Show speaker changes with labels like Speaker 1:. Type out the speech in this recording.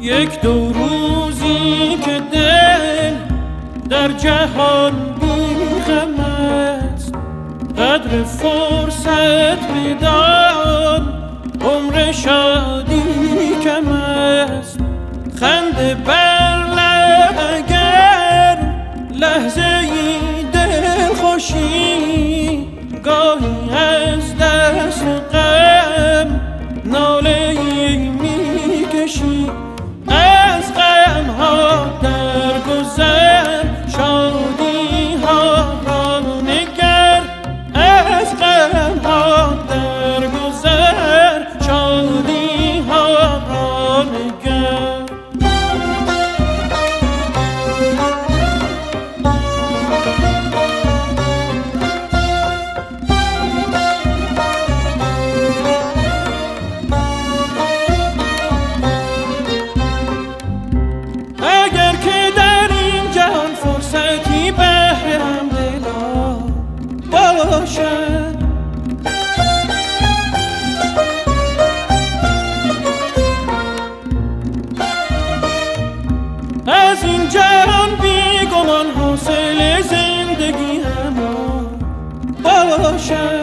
Speaker 1: یک دو روزی که دل در جهان بی غم است، قدر فرصت بدان عمر شادی کم است. خنده بر لب اگر لحظه ای دل خوشی، گاهی از دست غم ناله ای می کشی. از غم ها در گذر شادی ها را نگر، از غم ها در گذر شادی ها را نگر. اگر که در این جهان فرصتی بهر همدلا باشد، از این جهان بیگمان حاصل زندگی همان باشد.